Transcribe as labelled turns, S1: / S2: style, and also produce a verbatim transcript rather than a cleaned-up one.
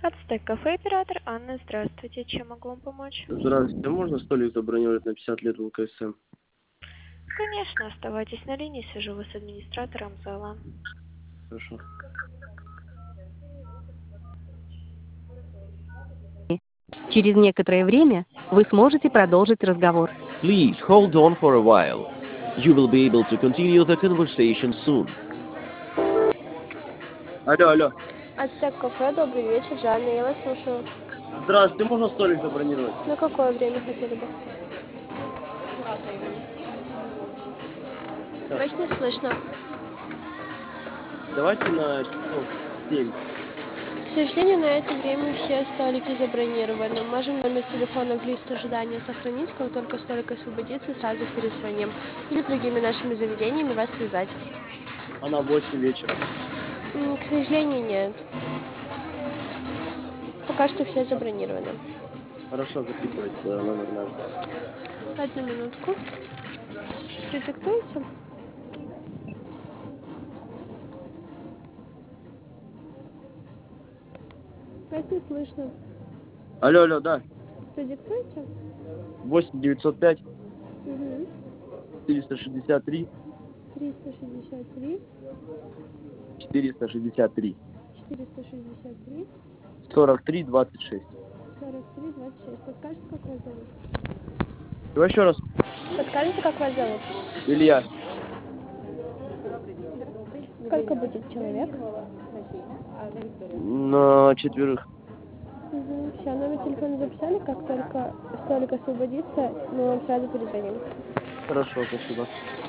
S1: Ацтек кафе, оператор Анна, здравствуйте. Чем могу вам помочь?
S2: Здравствуйте, можно столик забронировать на пятьдесят лет в ЛКСМ?
S1: Конечно, оставайтесь на линии, свяжу вас с администратором зала.
S2: Хорошо.
S3: Через некоторое время вы сможете продолжить разговор.
S4: Please hold on for a while. You will be able to continue the conversation soon.
S2: Алло, алло.
S5: Ацтек кафе, добрый вечер, Жанна, я вас слушаю.
S2: Здравствуйте, можно столик забронировать?
S5: На какое время хотели бы? Вас не слышно.
S2: Давайте на часов семь.
S5: К сожалению, на это время все столики забронированы. Можем номер телефона в лист ожидания сохранить, как только столик освободится, сразу перезвоним. Или с другими нашими заведениями вас связать.
S2: А на восемь вечера.
S5: М, К сожалению, нет. Пока что все забронированы.
S2: Хорошо, записывайте э, номер наш.
S5: Одну минутку. Продиктуйте. Вас не слышно.
S2: Алло, алло, да.
S5: Продиктуйте.
S2: восемь девятьсот пять
S5: Угу.
S2: четыреста шестьдесят три
S5: триста шестьдесят три,
S2: четыреста шестьдесят три
S5: четыреста шестьдесят три,
S2: сорок три двадцать шесть.
S5: сорок три, двадцать шесть. Подскажете, как вас зовут?
S2: Давай еще раз.
S5: Подскажите, как вас зовут?
S2: Илья.
S5: Сколько будет человек?
S2: На четверых.
S5: Угу. Все, номер телефона записали. Как только столик освободится, мы вам сразу перезвоним.
S2: Хорошо, спасибо.